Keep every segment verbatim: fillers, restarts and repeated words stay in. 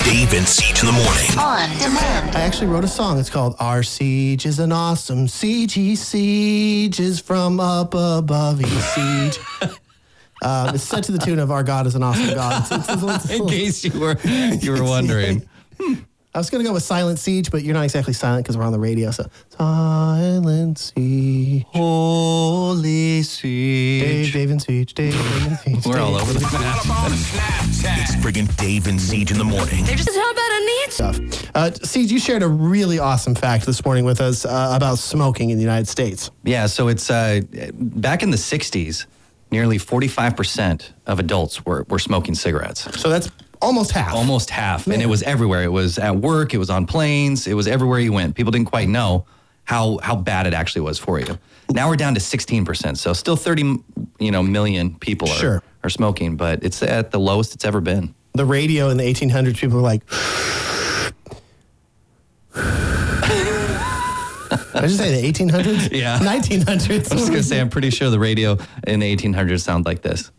Dave and Siege in the morning. On demand. I actually wrote a song. It's called Our Siege is an Awesome Siege. He sieges from up above. He siege. Uh, it's set to the tune of Our God is an Awesome God. It's, it's, it's, it's, In case you were you were wondering. I was going to go with Silent Siege, but you're not exactly silent because we're on the radio. So, Silent Siege. Holy Siege. Dave, Dave and Siege. Dave, Dave and Siege. We're Dave, all over the map. It's friggin' Dave and Siege in the morning. They're just how about I need stuff. Uh, Siege, you shared a really awesome fact this morning with us uh, about smoking in the United States. Yeah, so it's uh, back in the sixties, nearly forty-five percent of adults were, were smoking cigarettes. So that's almost half. Almost half. Man. And it was everywhere. It was at work. It was on planes. It was everywhere you went. People didn't quite know how how bad it actually was for you. Now we're down to sixteen percent. So still thirty you know, million people are, Sure. are smoking, but it's at the lowest it's ever been. The radio in the eighteen hundreds, people were like... Did I just say the eighteen hundreds? Yeah. nineteen hundreds. I was just going to say, I'm pretty sure the radio in the eighteen hundreds sound like this.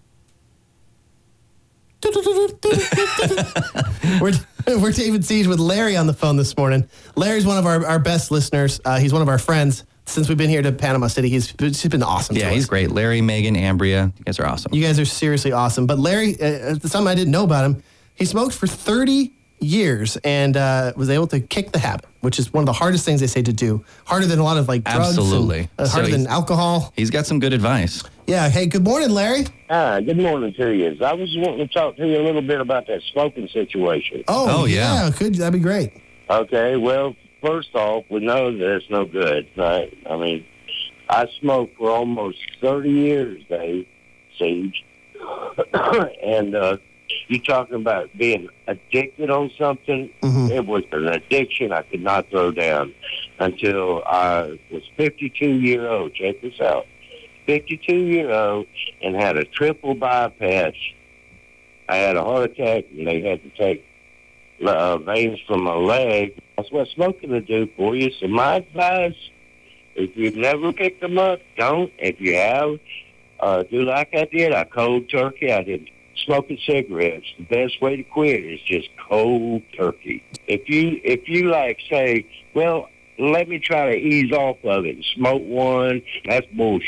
we're, we're David Siege with Larry on the phone this morning. Larry's one of our, our best listeners. Uh, he's one of our friends. Since we've been here to Panama City, he's, he's been awesome. Yeah, to he's us. great. Larry, Megan, Ambria, you guys are awesome. You guys are seriously awesome. But Larry, uh, something I didn't know about him, he smoked for thirty years and uh, was able to kick the habit, which is one of the hardest things they say to do. Harder than a lot of like drugs. Absolutely. And, uh, So harder than he's- alcohol. He's got some good advice. Yeah. Hey, good morning, Larry. Hi, good morning to you. I was wanting to talk to you a little bit about that smoking situation. Oh, Oh, yeah. yeah. Could that'd be great. Okay, well, first off, we know that it's no good, right? I mean, I smoked for almost thirty years, Dave, Siege. and uh, you talking about being addicted on something? Mhm. It was an addiction I could not throw down until I was fifty-two year old. Check this out. fifty-two year old and had a triple bypass. I had a heart attack and they had to take uh, veins from my leg. That's what smoking will do for you. So my advice, if you've never picked them up, don't. If you have, uh, do like I did. I cold turkey. I did smoking cigarettes. The best way to quit is just cold turkey. If you, if you like say, well, let me try to ease off of it and smoke one, that's bullshit.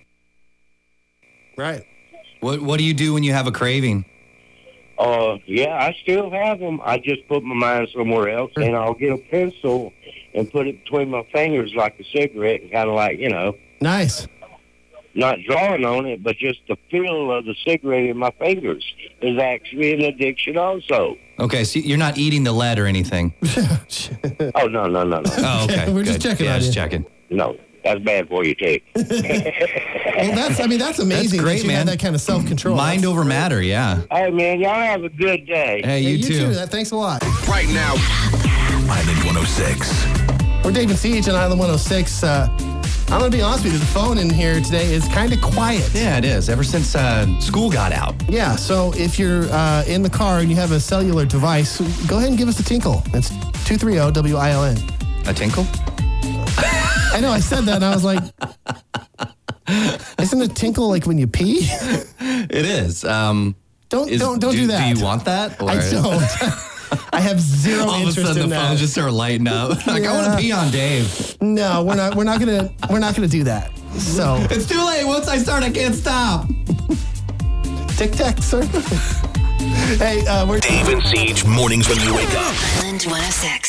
Right. What What do you do when you have a craving? Uh, yeah, I still have them. I just put my mind somewhere else, and I'll get a pencil and put it between my fingers like a cigarette, and kind of like, you know, Nice. not drawing on it, but just the feel of the cigarette in my fingers is actually an addiction also. Okay, so you're not eating the lead or anything. Oh, no, no, no, no. Oh, okay. We're just good. checking yeah, on just you. checking. No, that's bad for you, too. Well, that's, I mean, that's amazing. great, that you man. have that kind of self-control. Mind That's- over matter, yeah. Hey, man, y'all have a good day. Hey, Hey, you, you too. too. That, thanks a lot. Right now, Island one oh six. We're David Siege on Island one oh six. Uh, I'm going to be honest with you. The phone in here today is kind of quiet. Yeah, it is. Ever since uh, school got out. Yeah, so if you're uh, in the car and you have a cellular device, go ahead and give us a tinkle. It's two three zero W I L N. A tinkle? I know, I said that and I was like, isn't a tinkle like when you pee? It is. Um, Don't is- don't don't do, that. Do you want that? Or I don't. I have zero all of a interest sudden in the that. phone just started lighting up. Like, I want Yeah. to pee on Dave. No, we're not. We're not gonna. We're not gonna do that. So It's too late. Once I start, I can't stop. tic tac, sir. Hey, uh, we're Dave and Siege mornings when you wake up. Island one oh six.